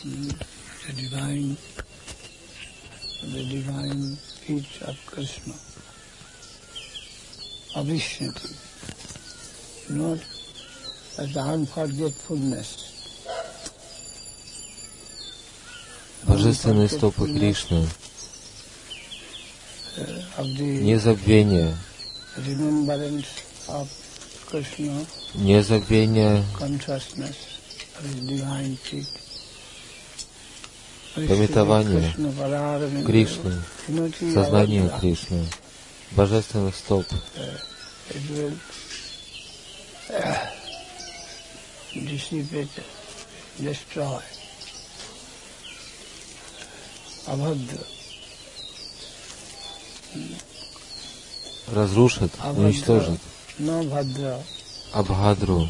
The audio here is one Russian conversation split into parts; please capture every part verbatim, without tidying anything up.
the divine, the divine feet of Krishna, Avishnati, not as the unforgetfulness. Божественные стопы Кришны, незабвение, незабвение пометование Кришны, сознание Кришны, божественных стоп. Разрушит, уничтожит Абхадру,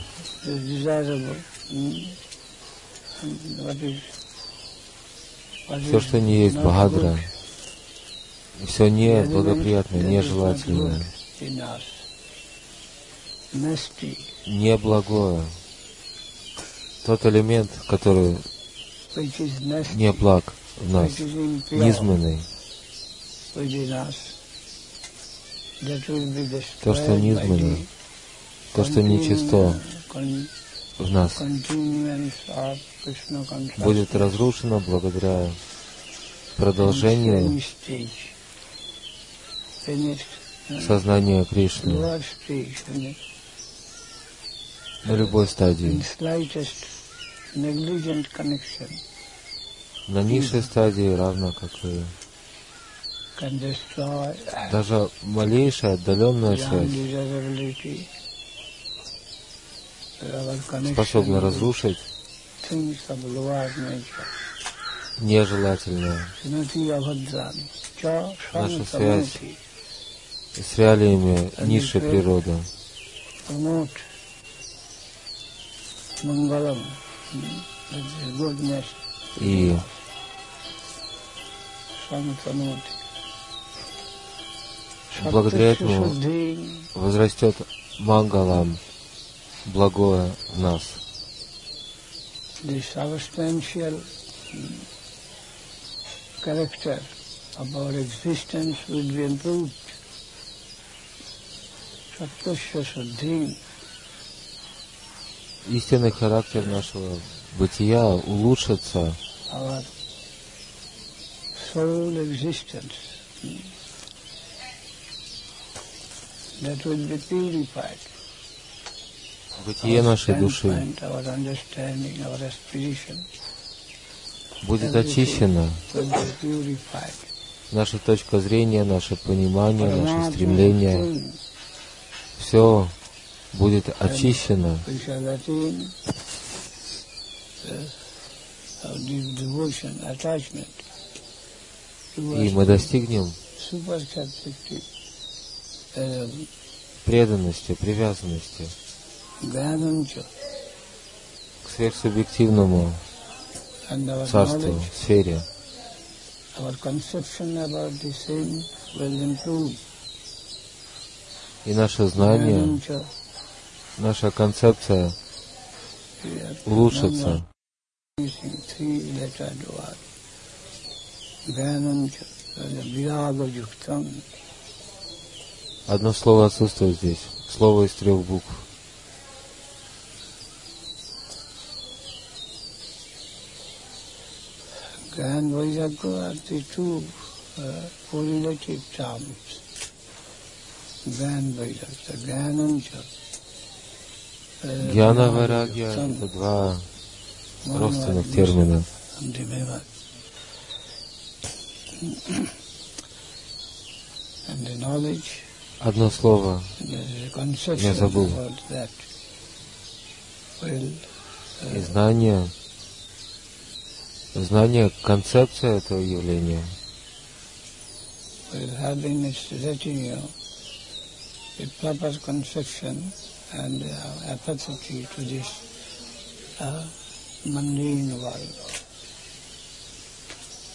все, что не есть Бхадра, все не благоприятное, нежелательное, неблагое, тот элемент, который не благ в нас, низменный, то, что низменно, то, что нечисто в нас, будет разрушено благодаря продолжению сознания Кришны на любой стадии. На низшей стадии, равно как и даже малейшая отдаленная связь способна разрушить нежелательное. Наша связь с реалиями низшей природы. И благодаря этому возрастет мангалам, благое в нас. Истинный характер нашего бытия улучшится. Бытие нашей души будет очищено. Наша точка зрения, наше понимание, наше стремление, все будет очищено. И мы достигнем преданности, привязанности к сверхсубъективному царству, сфере. И наше знание, наша концепция улучшится. Одно слово отсутствует здесь. Слово из трех букв. Гьяна, вайрагья — это два родственных термина. Одно слово я забыл. И знание, знание, концепция этого явления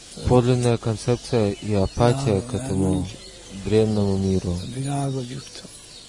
подлинная концепция и апатия к этому бренному миру.